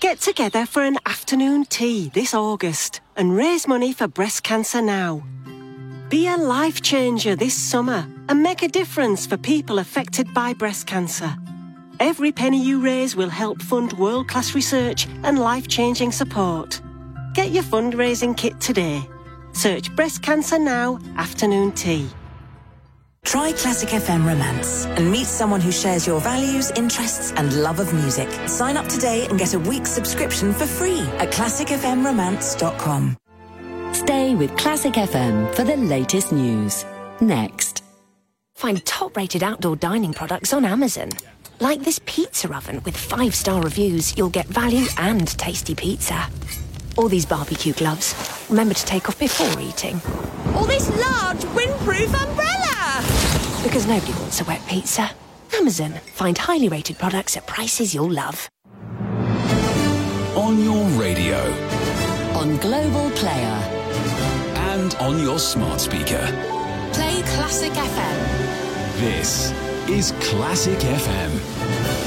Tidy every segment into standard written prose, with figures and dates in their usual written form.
Get together for an afternoon tea this August and raise money for Breast Cancer Now. Be a life changer this summer and make a difference for people affected by breast cancer. Every penny you raise will help fund world-class research and life-changing support. Get your fundraising kit today. Search Breast Cancer Now Afternoon Tea. Try Classic FM Romance and meet someone who shares your values, interests and love of music. Sign up today and get a week's subscription for free at classicfmromance.com. Stay with Classic FM for the latest news. Next. Find top-rated outdoor dining products on Amazon. Like this pizza oven with 5-star reviews, you'll get value and tasty pizza. Or these barbecue gloves. Remember to take off before eating. Or this large windproof umbrella! Because nobody wants a wet pizza. Amazon. Find highly rated products at prices you'll love. On your radio. On Global Player. And on your smart speaker. Play Classic FM. This is Classic FM.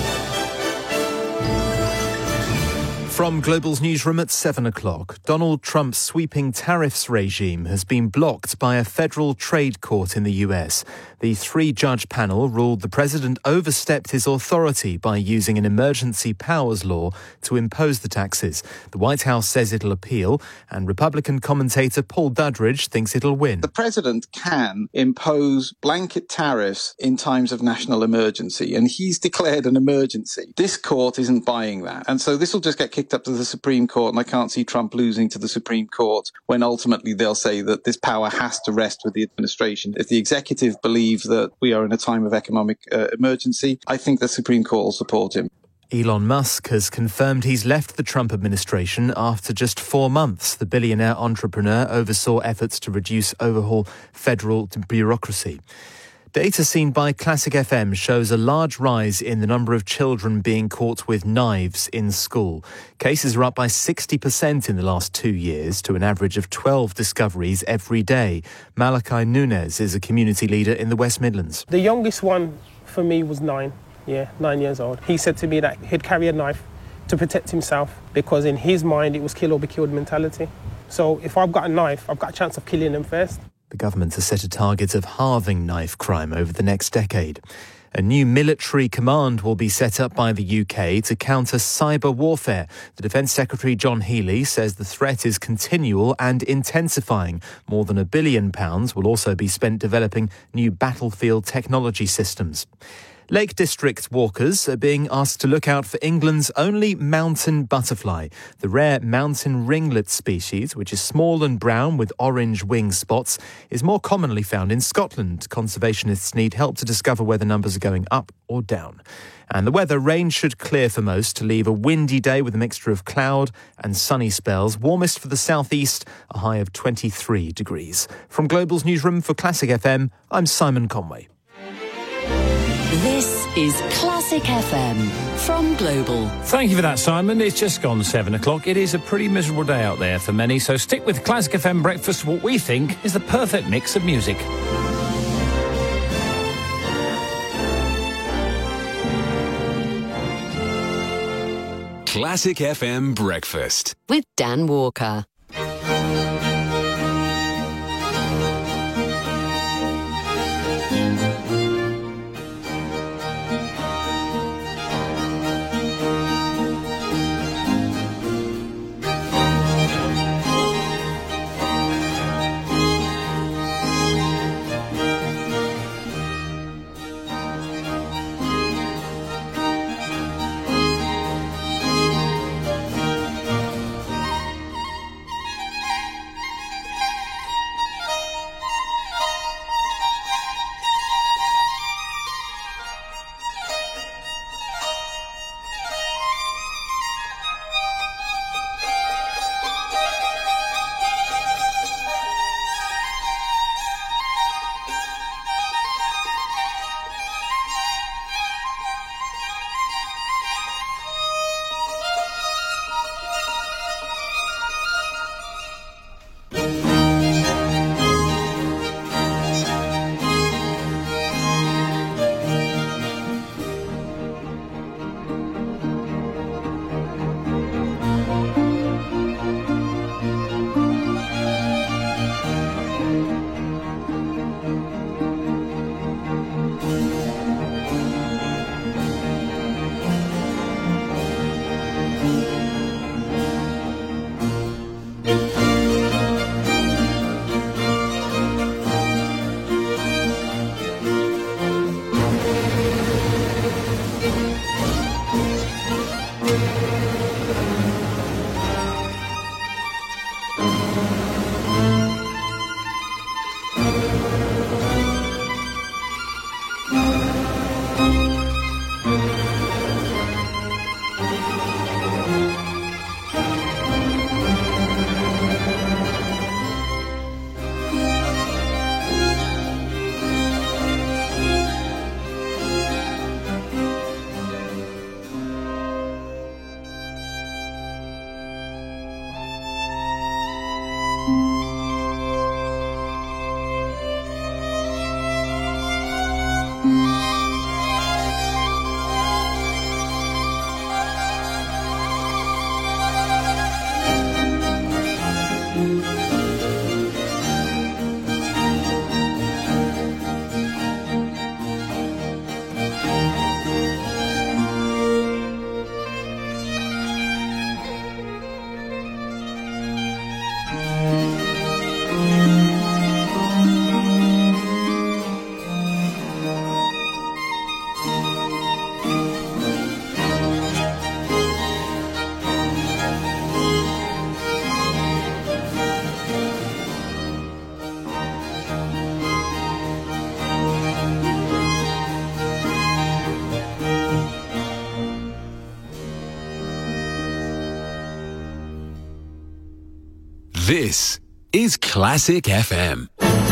From Global's newsroom at 7 o'clock, Donald Trump's sweeping tariffs regime has been blocked by a federal trade court in the US. The 3-judge panel ruled the president overstepped his authority by using an emergency powers law to impose the taxes. The White House says it'll appeal, and Republican commentator Paul Dudridge thinks it'll win. The president can impose blanket tariffs in times of national emergency, and he's declared an emergency. This court isn't buying that, and so this will just get kicked up to the Supreme Court, and I can't see Trump losing to the Supreme Court when ultimately they'll say that this power has to rest with the administration. If the executive believes that we are in a time of economic emergency, I think the Supreme Court will support him. Elon Musk has confirmed he's left the Trump administration after just 4 months. The billionaire entrepreneur oversaw efforts to overhaul federal bureaucracy. Data seen by Classic FM shows a large rise in the number of children being caught with knives in school. Cases are up by 60% in the last 2 years to an average of 12 discoveries every day. Malachi Nunez is a community leader in the West Midlands. The youngest one for me was 9 years old. He said to me that he'd carry a knife to protect himself because in his mind it was kill or be killed mentality. So if I've got a knife, I've got a chance of killing him first. The government has set a target of halving knife crime over the next decade. A new military command will be set up by the UK to counter cyber warfare. The Defence Secretary John Healey says the threat is continual and intensifying. More than £1 billion will also be spent developing new battlefield technology systems. Lake District walkers are being asked to look out for England's only mountain butterfly. The rare mountain ringlet species, which is small and brown with orange wing spots, is more commonly found in Scotland. Conservationists need help to discover whether numbers are going up or down. And the weather, rain should clear for most to leave a windy day with a mixture of cloud and sunny spells. Warmest for the southeast, a high of 23 degrees. From Global's newsroom for Classic FM, I'm Simon Conway. This is Classic FM from Global. Thank you for that, Simon. It's just gone 7 o'clock. It is a pretty miserable day out there for many, so stick with Classic FM Breakfast, what we think is the perfect mix of music. Classic FM Breakfast with Dan Walker. This is Classic FM.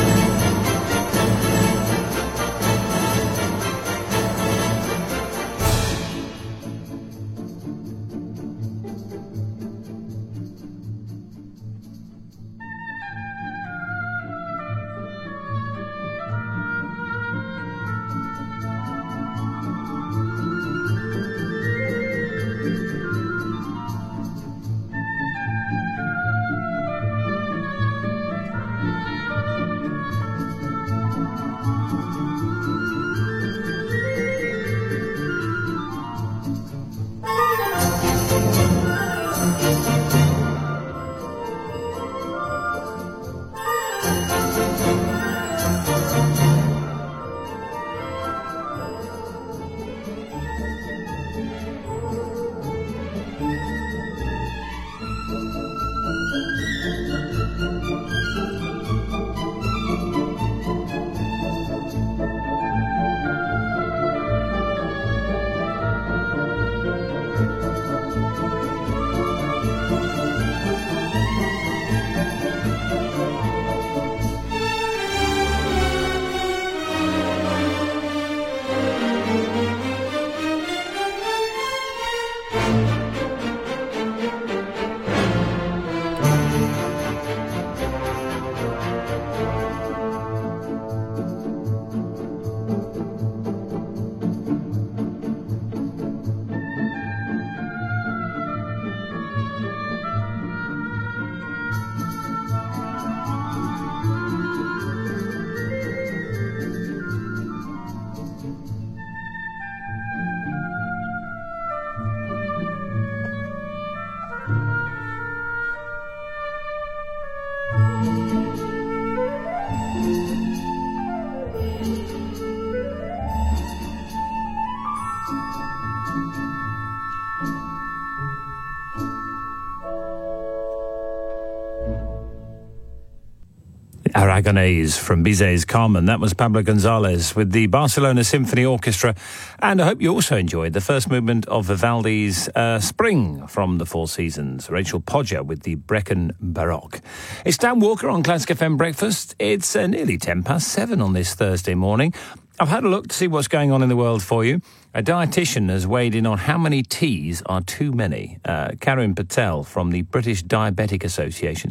Aragonés from Bizet's Carmen. That was Pablo Gonzalez with the Barcelona Symphony Orchestra. And I hope you also enjoyed the first movement of Vivaldi's Spring from the Four Seasons. Rachel Podger with the Brecon Baroque. It's Dan Walker on Classic FM Breakfast. It's nearly 7:10 on this Thursday morning. I've had a look to see what's going on in the world for you. A dietitian has weighed in on how many teas are too many. Karin Patel from the British Diabetic Association,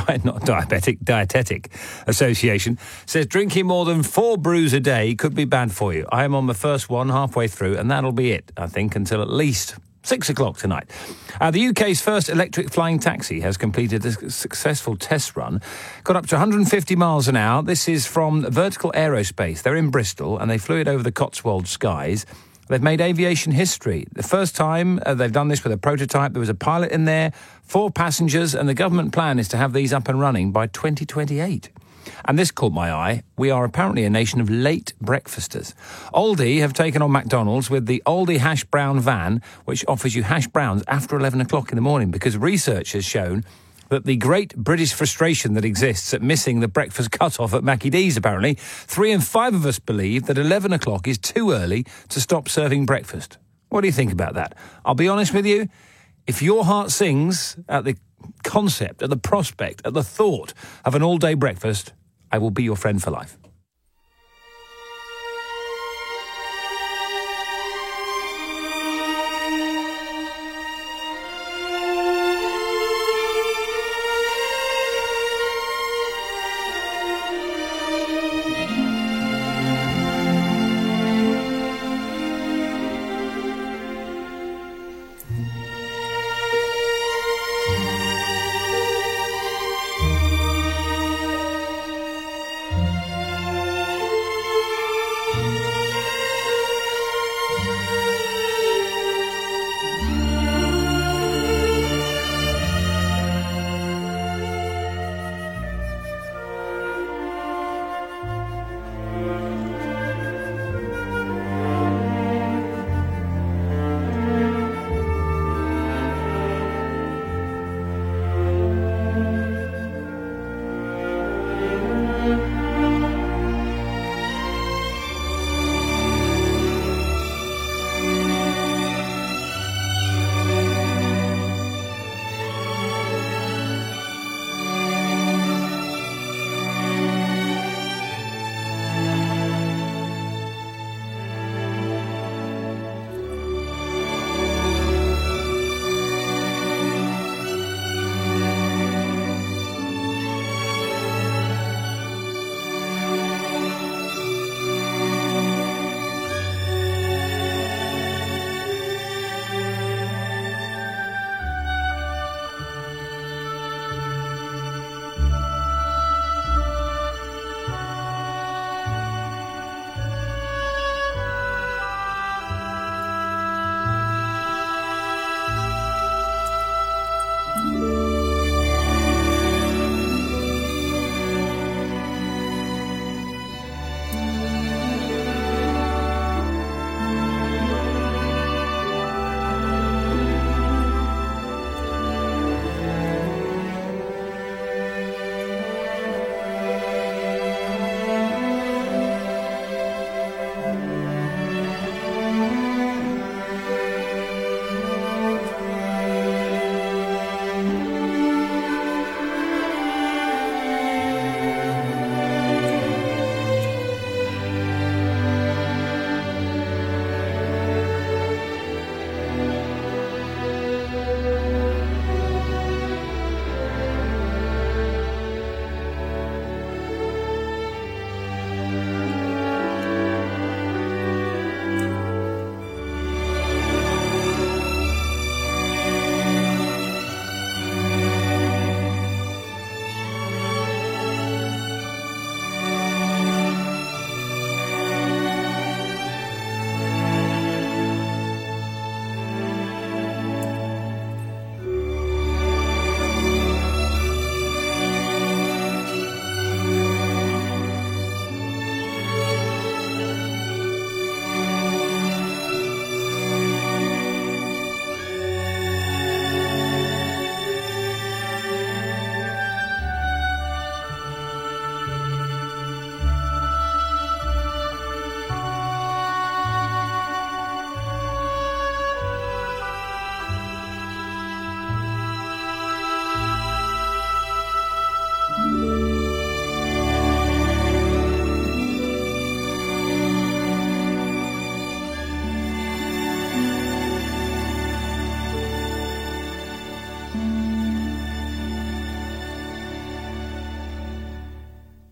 Dietetic Association, says drinking more than 4 brews a day could be bad for you. I am on the first one halfway through, and that'll be it, I think, until at least 6 o'clock tonight. The UK's first electric flying taxi has completed a successful test run. Got up to 150 miles an hour. This is from Vertical Aerospace. They're in Bristol, and they flew it over the Cotswold skies. They've made aviation history. The first time they've done this with a prototype, there was a pilot in there, 4 passengers, and the government plan is to have these up and running by 2028. And this caught my eye. We are apparently a nation of late breakfasters. Aldi have taken on McDonald's with the Aldi Hash Brown van, which offers you hash browns after 11 o'clock in the morning, because research has shown that the great British frustration that exists at missing the breakfast cut-off at Mackie D's, apparently, 3 in 5 of us believe that 11 o'clock is too early to stop serving breakfast. What do you think about that? I'll be honest with you, if your heart sings at the concept, at the prospect, at the thought of an all-day breakfast, I will be your friend for life.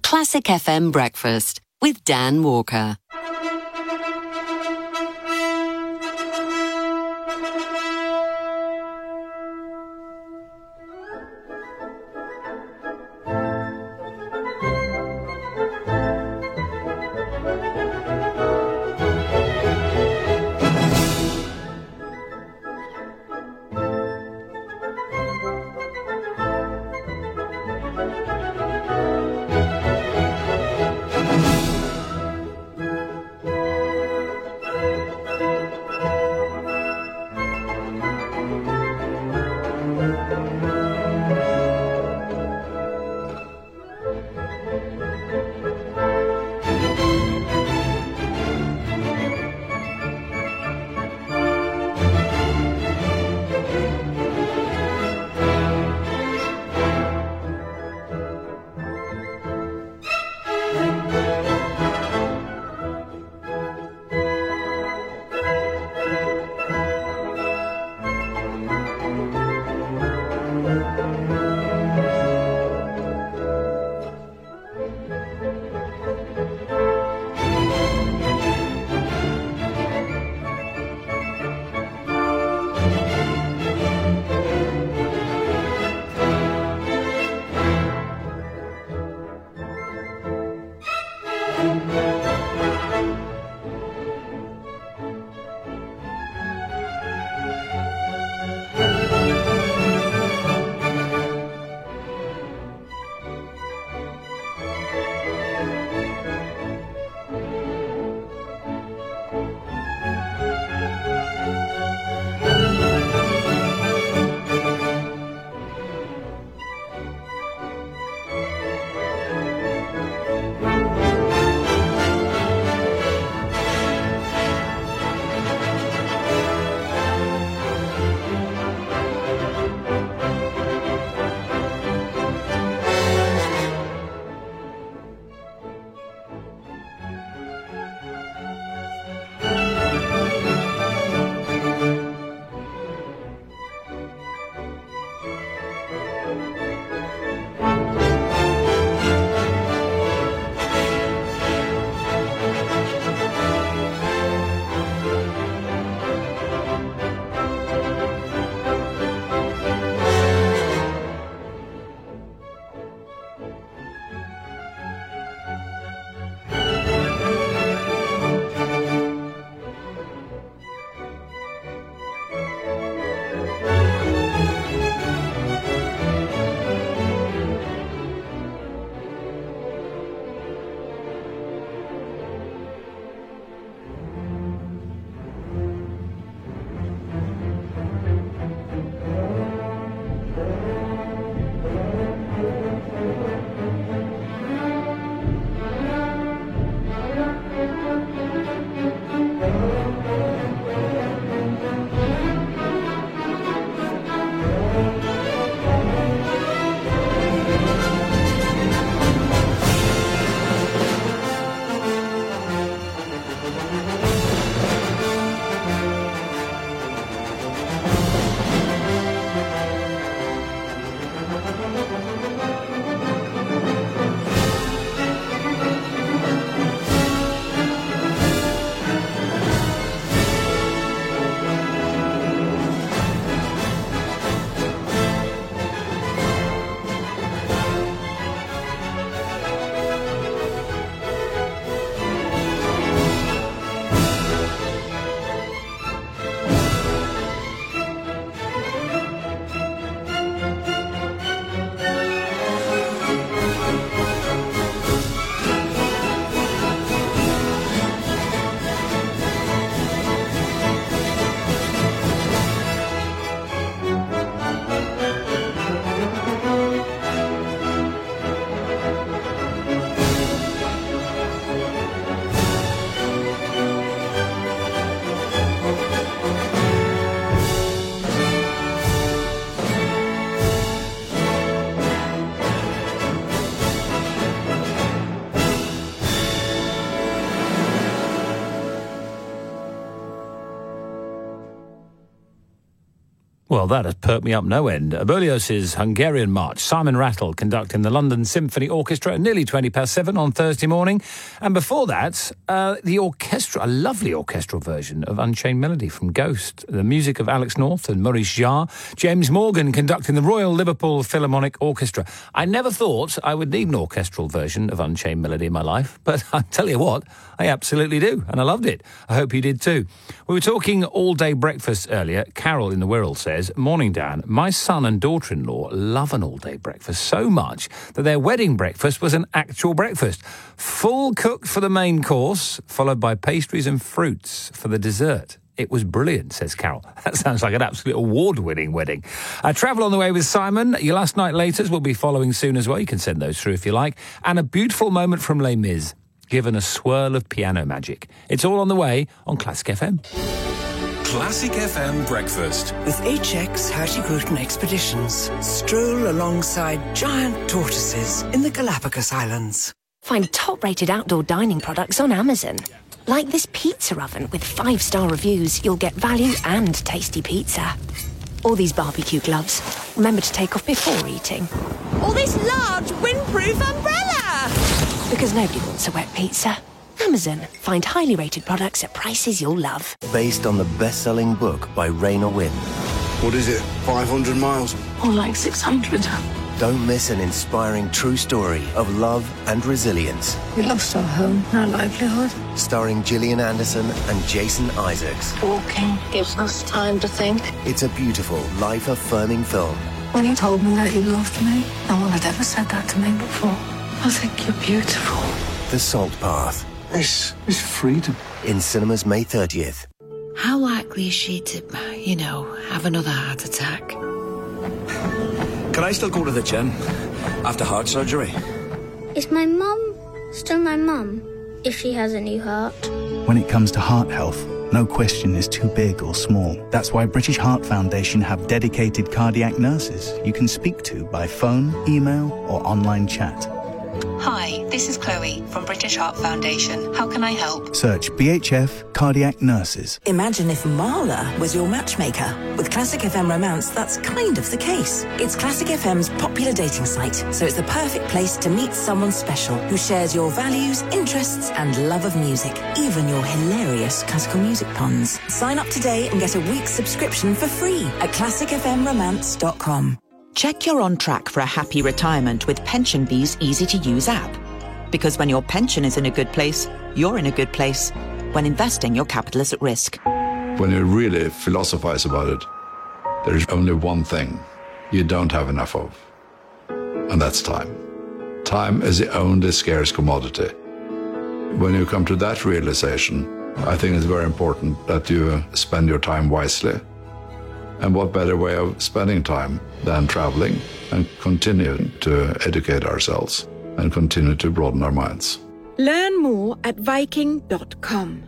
Classic FM Breakfast with Dan Walker. Well, that has perked me up no end. Berlioz's Hungarian March, Simon Rattle conducting the London Symphony Orchestra at nearly 7:20 on Thursday morning. And before that, the orchestra, a lovely orchestral version of Unchained Melody from Ghost. The music of Alex North and Maurice Jarre. James Morgan conducting the Royal Liverpool Philharmonic Orchestra. I never thought I would need an orchestral version of Unchained Melody in my life, but I tell you what, I absolutely do, and I loved it. I hope you did too. We were talking all-day breakfast earlier. Carol in the Wirral says, "Morning, Dan. My son and daughter-in-law love an all-day breakfast so much that their wedding breakfast was an actual breakfast. Full cooked for the main course, followed by pastries and fruits for the dessert. It was brilliant," says Carol. That sounds like an absolute award-winning wedding. Travel on the way with Simon. Your last night laters will be following soon as well. You can send those through if you like. And a beautiful moment from Les Mis, given a swirl of piano magic. It's all on the way on Classic FM. Classic FM Breakfast. With HX Hurtigruten Expeditions, stroll alongside giant tortoises in the Galapagos Islands. Find top-rated outdoor dining products on Amazon. Like this pizza oven with 5-star reviews, you'll get value and tasty pizza. Or these barbecue gloves. Remember to take off before eating. Or this large windproof umbrella! Because nobody wants a wet pizza. Amazon. Find highly rated products at prices you'll love. Based on the best-selling book by Raina Winn. What is it, 500 miles? Or like 600. Don't miss an inspiring true story of love and resilience. We lost our home, our livelihood. Starring Gillian Anderson and Jason Isaacs. Walking gives us time to think. It's a beautiful, life-affirming film. When you told me that you loved me, no one had ever said that to me before. I think you're beautiful. The Salt Path. This is freedom. In cinemas May 30th. How likely is she to, have another heart attack? Can I still go to the gym after heart surgery? Is my mum still my mum if she has a new heart? When it comes to heart health, no question is too big or small. That's why British Heart Foundation have dedicated cardiac nurses you can speak to by phone, email or online chat. Hi, this is Chloe from British Heart Foundation. How can I help? Search BHF Cardiac Nurses. Imagine if Marla was your matchmaker. With Classic FM Romance, that's kind of the case. It's Classic FM's popular dating site, so it's the perfect place to meet someone special who shares your values, interests, and love of music, even your hilarious classical music puns. Sign up today and get a week's subscription for free at classicfmromance.com. Check you're on track for a happy retirement with PensionBee's easy-to-use app. Because when your pension is in a good place, you're in a good place. When investing, your capital is at risk. When you really philosophize about it, there is only one thing you don't have enough of, and that's time. Time is the only scarce commodity. When you come to that realization, I think it's very important that you spend your time wisely. And what better way of spending time than traveling and continuing to educate ourselves and continue to broaden our minds. Learn more at Viking.com.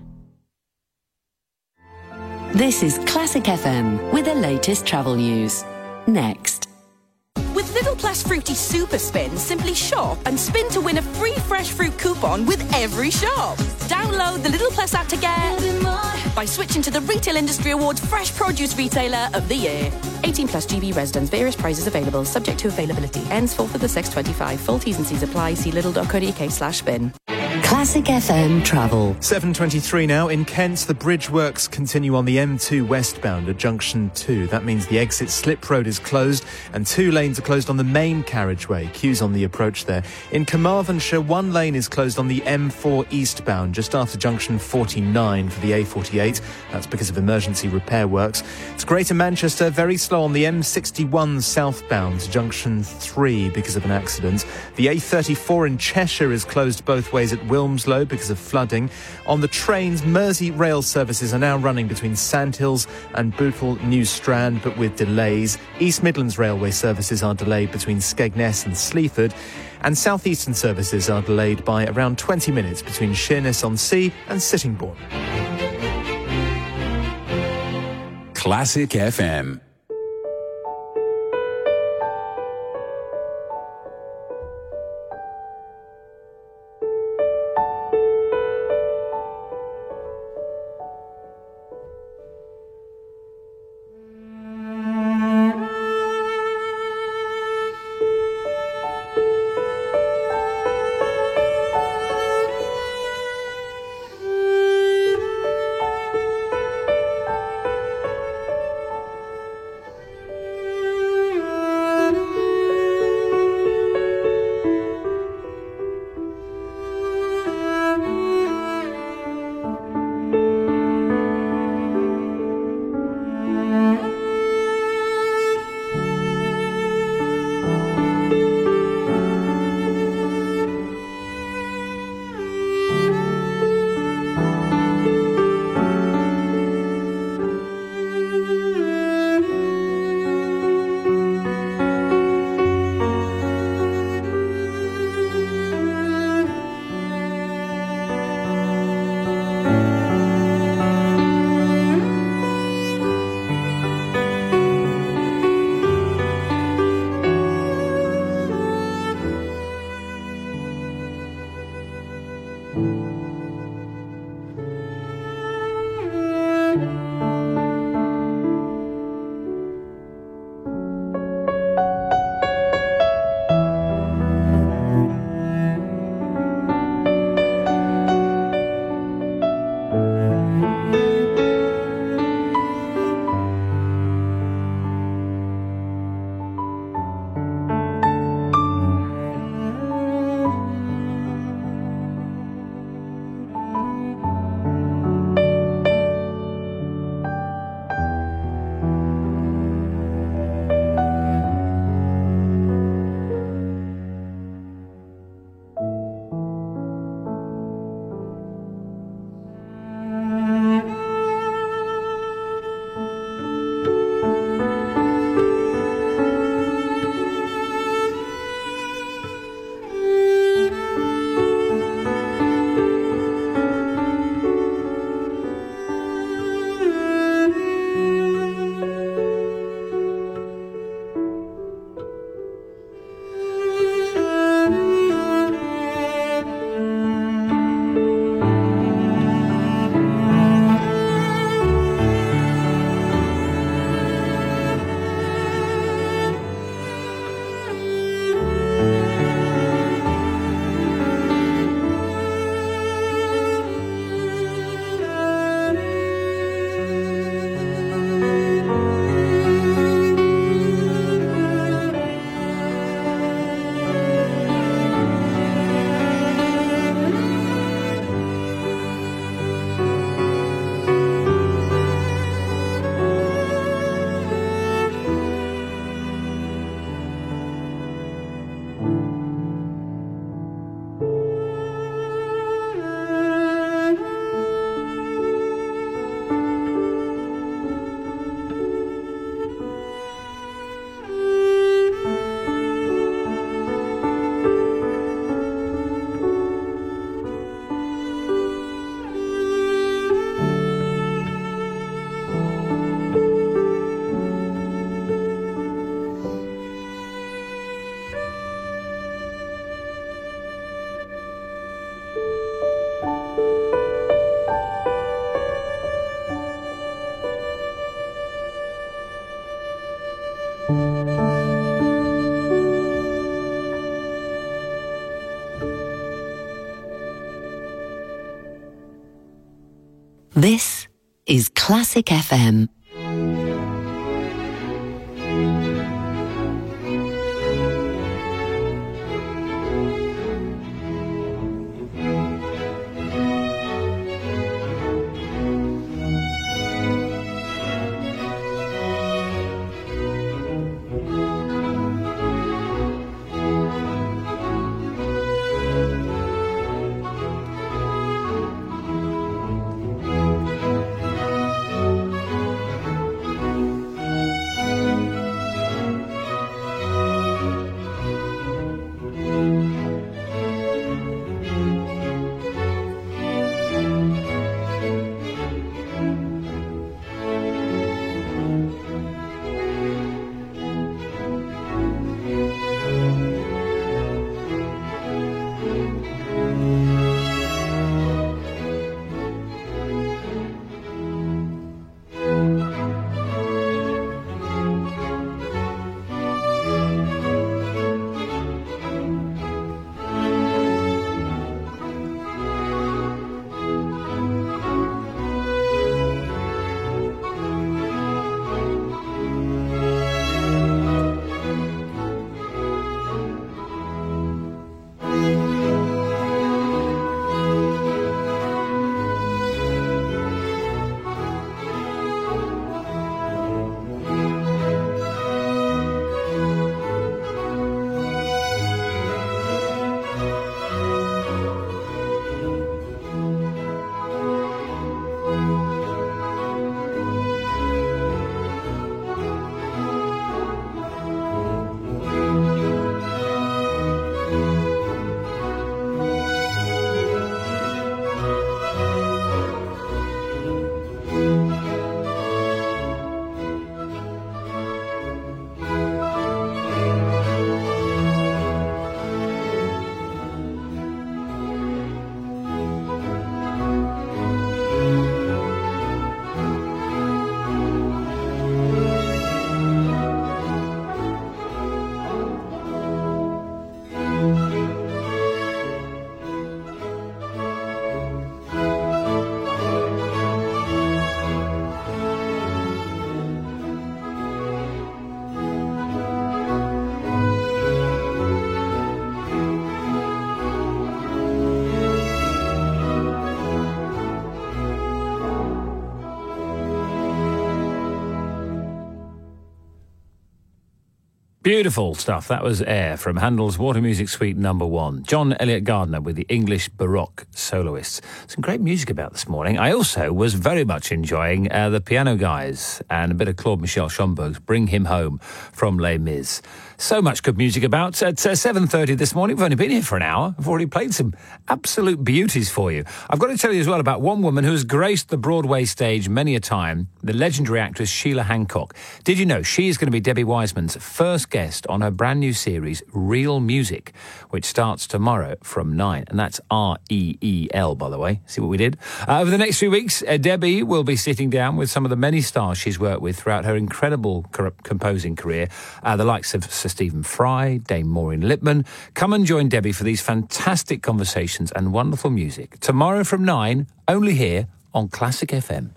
This is Classic FM with the latest travel news. Next. With Little Plus Fruity Super Spin, simply shop and spin to win a free fresh fruit coupon with every shop. Download the Little Plus app to get by switching to the Retail Industry Awards Fresh Produce Retailer of the Year. 18 plus GB residents. Various prizes available. Subject to availability. Ends 4th of the 6/25. Full T's and C's apply. See lidl.co.uk/spin. Classic FM travel. 7:23 now. In Kent, the bridge works continue on the M2 westbound at Junction 2. That means the exit Slip Road is closed and 2 lanes are closed on the main carriageway. Queues on the approach there. In Carmarthenshire, 1 lane is closed on the M4 eastbound just after Junction 49 for the A48. That's because of emergency repair works. It's Greater Manchester, very slow on the M61 southbound to Junction 3 because of an accident. The A34 in Cheshire is closed both ways at Wilmslow because of flooding. On the trains, Mersey rail services are now running between Sandhills and Bootle New Strand, but with delays. East Midlands Railway services are delayed between Skegness and Sleaford, and South Eastern services are delayed by around 20 minutes between Sheerness-on-Sea and Sittingbourne. Classic FM. This is Classic FM. Beautiful stuff. That was Air from Handel's Water Music Suite No. 1. John Elliott Gardner with the English Baroque soloists. Some great music about this morning. I also was very much enjoying the Piano Guys and a bit of Claude Michel Schomburg's Bring Him Home from Les Mis. So much good music about. At 7:30 this morning, we've only been here for an hour. I've already played some absolute beauties for you. I've got to tell you as well about one woman who has graced the Broadway stage many a time, the legendary actress Sheila Hancock. Did you know she is going to be Debbie Wiseman's first guest on her brand new series, Real Music, which starts tomorrow from 9. And that's REEL, by the way. See what we did? Over the next few weeks, Debbie will be sitting down with some of the many stars she's worked with throughout her incredible composing career, the likes of Sir Stephen Fry, Dame Maureen Lipman. Come and join Debbie for these fantastic conversations and wonderful music. Tomorrow from 9, only here on Classic FM.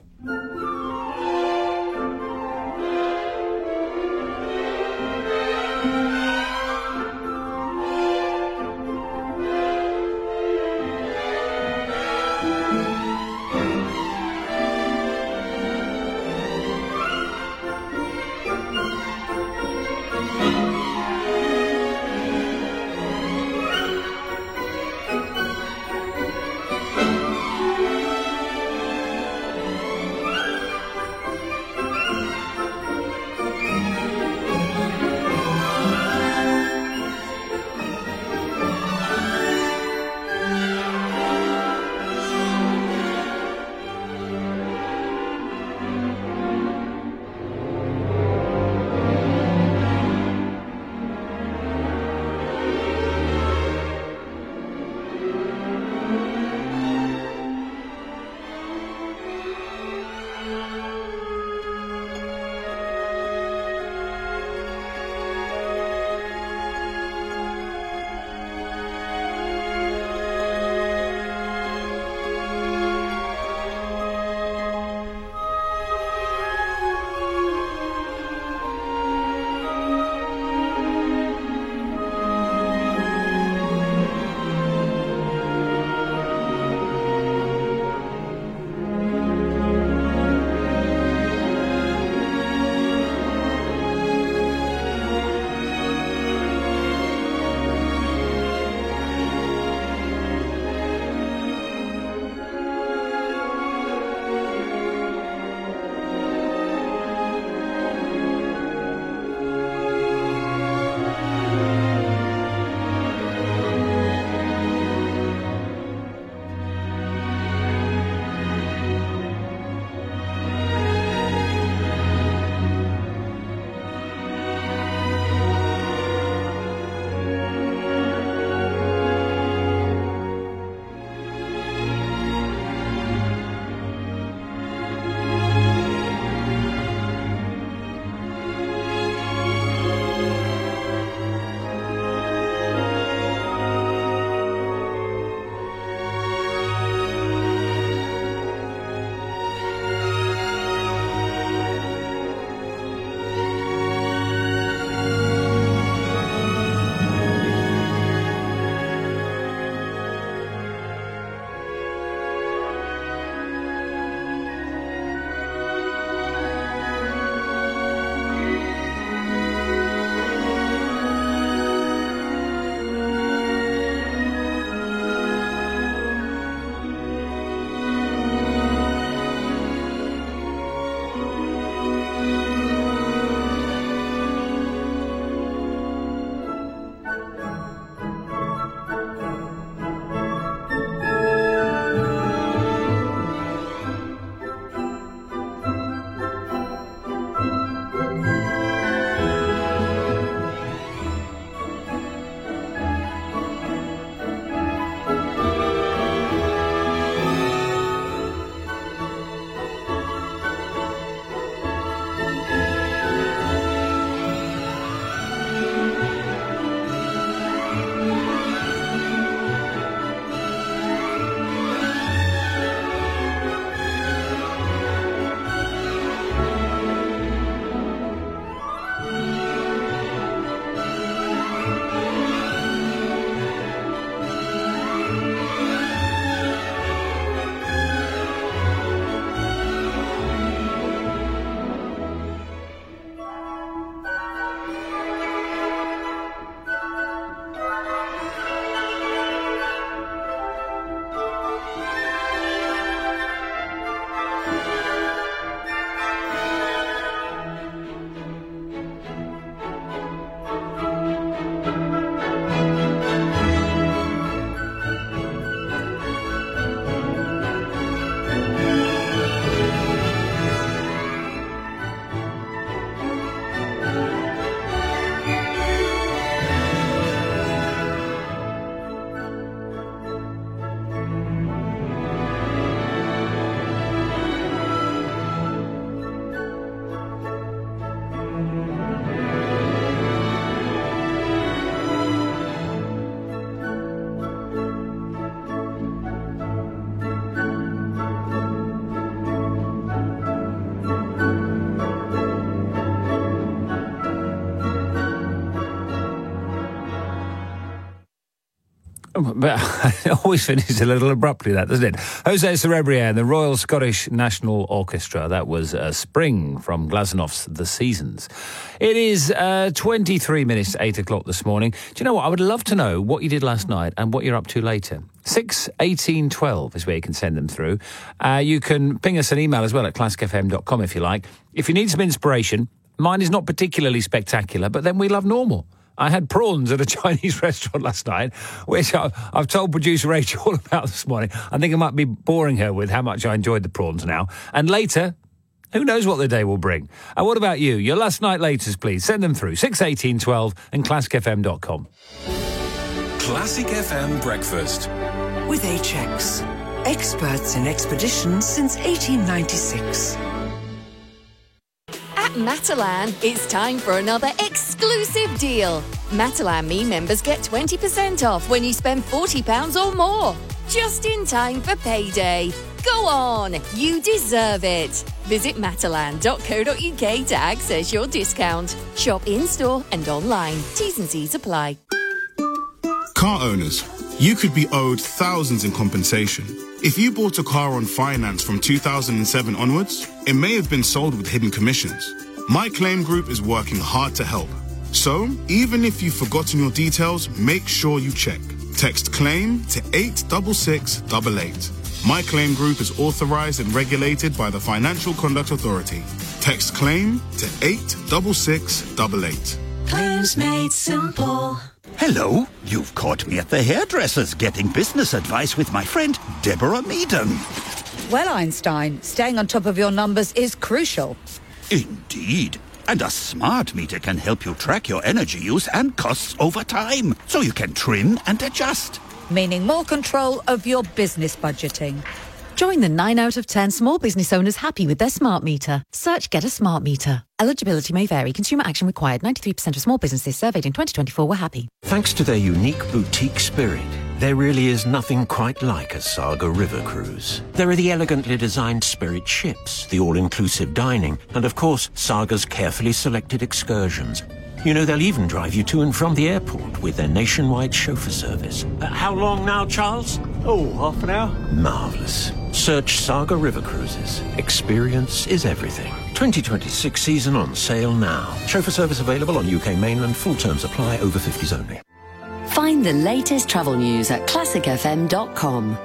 But it always finishes a little abruptly, that, doesn't it? Jose Cerebrier and the Royal Scottish National Orchestra. That was Spring from Glazunof's The Seasons. It is 23 minutes to 8 o'clock this morning. Do you know what? I would love to know what you did last night and what you're up to later. 6 18 12 is where you can send them through. You can ping us an email as well at classicfm.com if you like. If you need some inspiration, mine is not particularly spectacular, but then we love normal. I had prawns at a Chinese restaurant last night, which I've told producer Rachel all about this morning. I think I might be boring her with how much I enjoyed the prawns now. And later, who knows what the day will bring. And what about you? Your last night latest, please. Send them through 6 18 12 and classicfm.com. Classic FM Breakfast. With HX, experts in expeditions since 1896. At Matalan, it's time for another exclusive deal. Matalan Me members get 20% off when you spend £40 or more. Just in time for payday. Go on, you deserve it. Visit matalan.co.uk to access your discount. Shop in-store and online. T's and C's apply. Car owners, you could be owed thousands in compensation. If you bought a car on finance from 2007 onwards, it may have been sold with hidden commissions. My Claim Group is working hard to help. So, even if you've forgotten your details, make sure you check. Text CLAIM to 86688. My Claim Group is authorized and regulated by the Financial Conduct Authority. Text CLAIM to 86688. Claims made simple. Hello, you've caught me at the hairdresser's getting business advice with my friend Deborah Meaden. Well, Einstein, staying on top of your numbers is crucial. Indeed. And a smart meter can help you track your energy use and costs over time, so you can trim and adjust. Meaning more control of your business budgeting. Join the 9 out of 10 small business owners happy with their smart meter. Search Get a Smart Meter. Eligibility may vary. Consumer action required. 93% of small businesses surveyed in 2024 were happy. Thanks to their unique boutique spirit, there really is nothing quite like a Saga River cruise. There are the elegantly designed Spirit ships, the all-inclusive dining, and of course, Saga's carefully selected excursions. You know, they'll even drive you to and from the airport with their nationwide chauffeur service. How long now, Charles? Oh, half an hour. Marvellous. Search Saga River Cruises. Experience is everything. 2026 season on sale now. Chauffeur service available on UK mainland. Full terms apply. Over 50s only. Find the latest travel news at classicfm.com.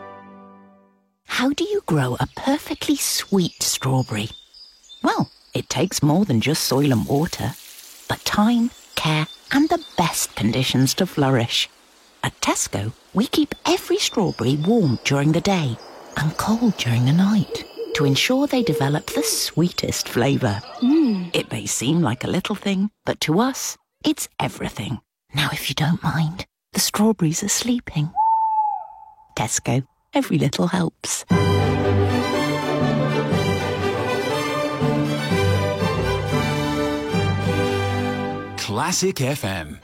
How do you grow a perfectly sweet strawberry? Well, it takes more than just soil and water, but time, care, and the best conditions to flourish. At Tesco, we keep every strawberry warm during the day and cold during the night to ensure they develop the sweetest flavour. It may seem like a little thing, but to us, it's everything. Now, if you don't mind, the strawberries are sleeping. Tesco, every little helps. Classic FM.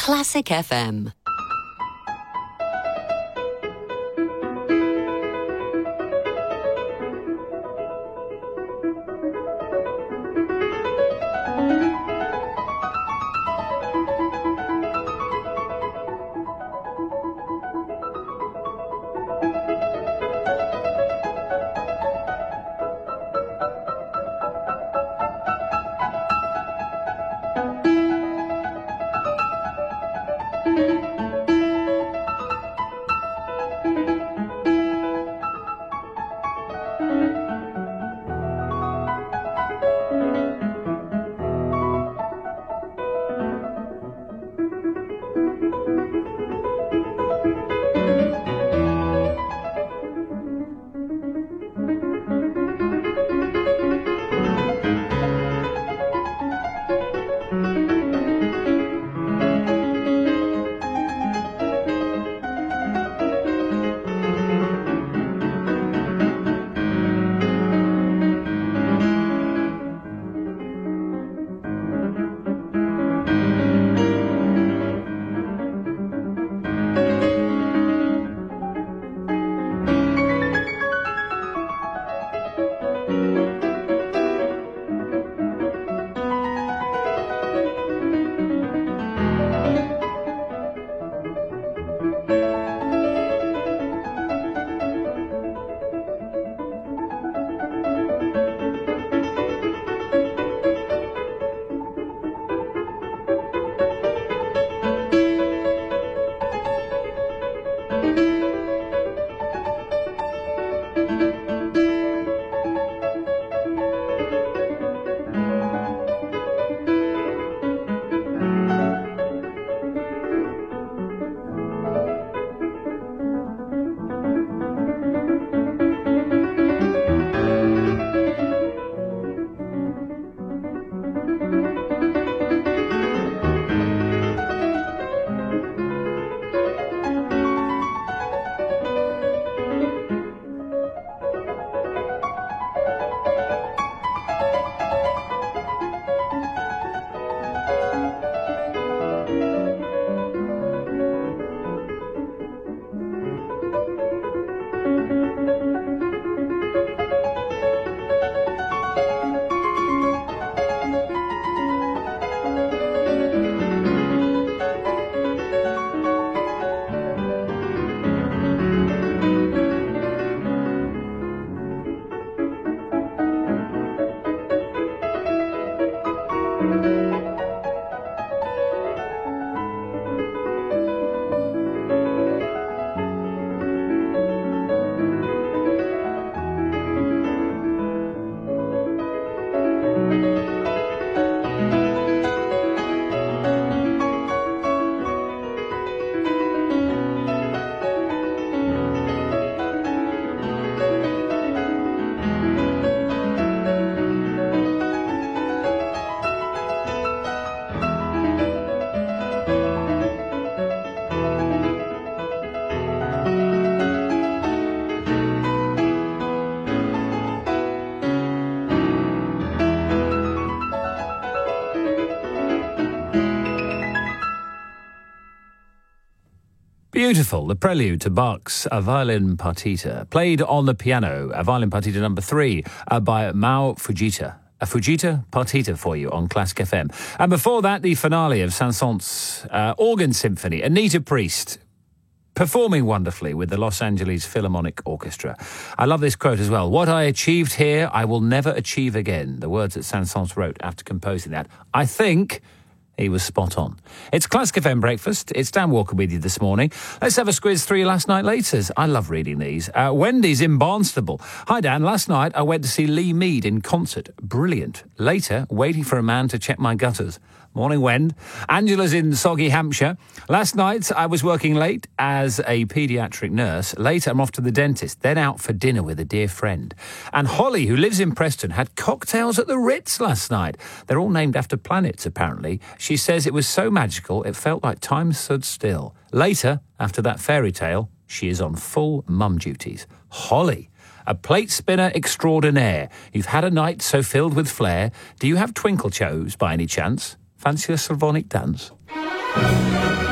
Classic FM. Beautiful. The prelude to Bach's A Violin Partita, played on the piano, a Violin Partita number 3 by Mao Fujita. A Fujita Partita for you on Classic FM. And before that, the finale of Saint-Saëns' Organ Symphony, Anita Priest, performing wonderfully with the Los Angeles Philharmonic Orchestra. I love this quote as well. "What I achieved here, I will never achieve again." The words that Saint-Saëns wrote after composing that. I think he was spot on. It's Classic FM Breakfast. It's Dan Walker with you this morning. Let's have a squiz through your last night laters. I love reading these. Wendy's in Barnstable. Hi, Dan. Last night I went to see Lee Mead in concert. Brilliant. Later, waiting for a man to check my gutters. Morning, Wend. Angela's in Soggy, Hampshire. Last night I was working late as a paediatric nurse. Later I'm off to the dentist, then out for dinner with a dear friend. And Holly, who lives in Preston, had cocktails at the Ritz last night. They're all named after planets, apparently. She says it was so magical it felt like time stood still. Later, after that fairy tale, she is on full mum duties. Holly, a plate spinner extraordinaire. You've had a night so filled with flair. Do you have twinkle toes by any chance? Fancy a Slavonic dance?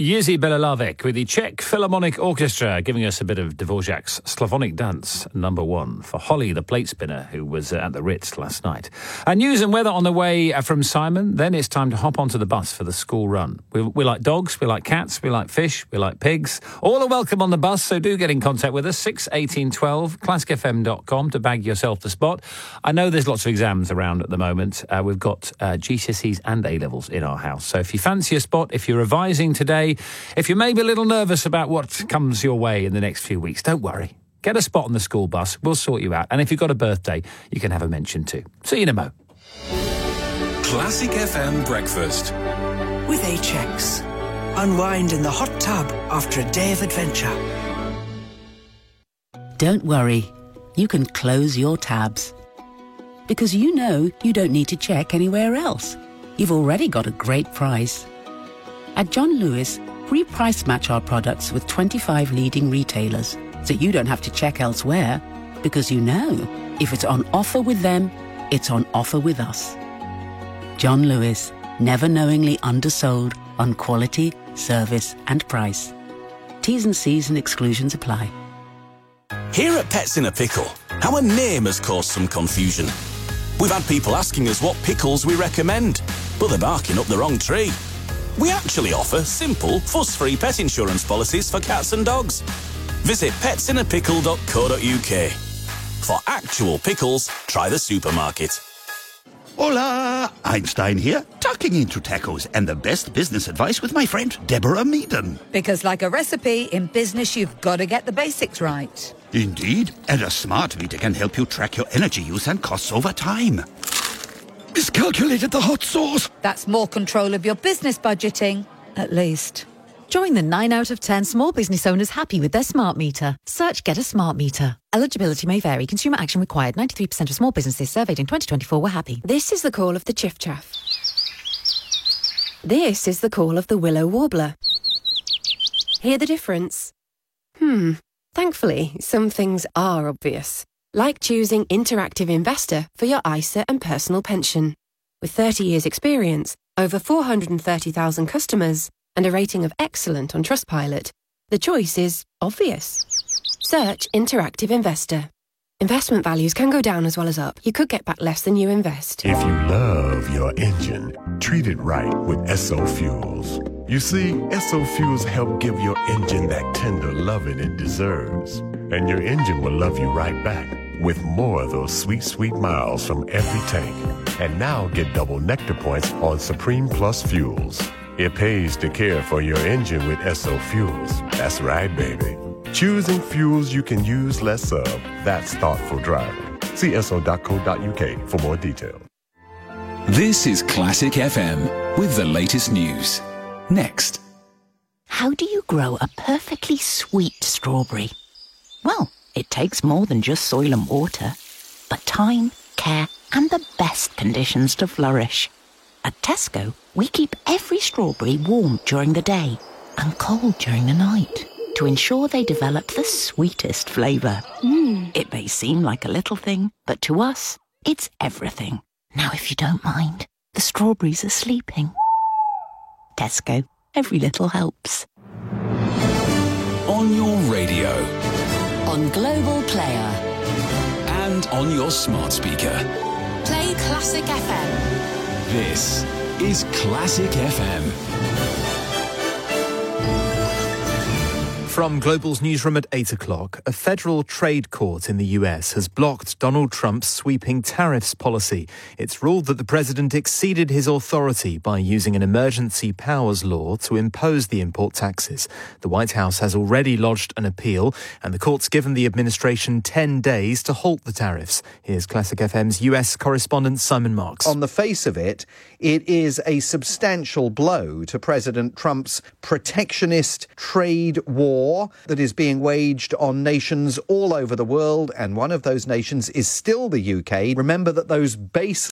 Jiří Bělohlávek with the Czech Philharmonic Orchestra giving us a bit of Dvořák's Slavonic Dance, number 1, for Holly, the plate spinner, who was at the Ritz last night. News and weather on the way from Simon. Then it's time to hop onto the bus for the school run. We like dogs, we like cats, we like fish, we like pigs. All are welcome on the bus, so do get in contact with us. 6 18 12, classicfm.com to bag yourself the spot. I know there's lots of exams around at the moment. We've got GCSEs and A-levels in our house. So if you fancy a spot, if you're revising today, if you're maybe a little nervous about what comes your way in the next few weeks, don't worry. Get a spot on the school bus. We'll sort you out. And if you've got a birthday, you can have a mention too. See you in a mo. Classic FM Breakfast. With HX. Unwind in the hot tub after a day of adventure. Don't worry. You can close your tabs. Because you know you don't need to check anywhere else. You've already got a great price. At John Lewis, we price match our products with 25 leading retailers, so you don't have to check elsewhere, because you know, if it's on offer with them, it's on offer with us. John Lewis, never knowingly undersold on quality, service and price. T's and C's and exclusions apply. Here at Pets in a Pickle, our name has caused some confusion. We've had people asking us what pickles we recommend, but they're barking up the wrong tree. We actually offer simple, fuss-free pet insurance policies for cats and dogs. Visit petsinApickle.co.uk. For actual pickles, try the supermarket. Hola! Einstein here, tucking into tacos and the best business advice with my friend Deborah Meaden. Because like a recipe, in business you've got to get the basics right. Indeed, and a smart meter can help you track your energy use and costs over time. Miscalculated the hot sauce. That's more control of your business budgeting, at least. Join the 9 out of 10 small business owners happy with their smart meter. Search Get a Smart Meter. Eligibility may vary. Consumer action required. 93% of small businesses surveyed in 2024 were happy. This is the call of the chiffchaff. This is the call of the willow warbler. Hear the difference? Thankfully, some things are obvious. Like choosing Interactive Investor for your ISA and personal pension. With 30 years' experience, over 430,000 customers, and a rating of excellent on Trustpilot, the choice is obvious. Search Interactive Investor. Investment values can go down as well as up. You could get back less than you invest. If you love your engine, treat it right with Esso Fuels. You see, Esso Fuels help give your engine that tender loving it deserves. And your engine will love you right back with more of those sweet, sweet miles from every tank. And now get double Nectar points on Supreme Plus Fuels. It pays to care for your engine with Esso Fuels. That's right, baby. Choosing fuels you can use less of. That's thoughtful driving. See esso.co.uk for more details. This is Classic FM with the latest news. Next. How do you grow a perfectly sweet strawberry? Well, it takes more than just soil and water, but time, care, and the best conditions to flourish. At Tesco, we keep every strawberry warm during the day and cold during the night to ensure they develop the sweetest flavour. It may seem like a little thing, but to us, it's everything. Now, if you don't mind, the strawberries are sleeping. Tesco, every little helps. On your radio. On Global Player. And on your smart speaker. Play Classic FM. This is Classic FM. From Global's newsroom at 8 o'clock, a federal trade court in the US has blocked Donald Trump's sweeping tariffs policy. It's ruled that the president exceeded his authority by using an emergency powers law to impose the import taxes. The White House has already lodged an appeal, and the court's given the administration 10 days to halt the tariffs. Here's Classic FM's US correspondent Simon Marks. On the face of it, it is a substantial blow to President Trump's protectionist trade war that is being waged on nations all over the world, and one of those nations is still the UK. Remember that those base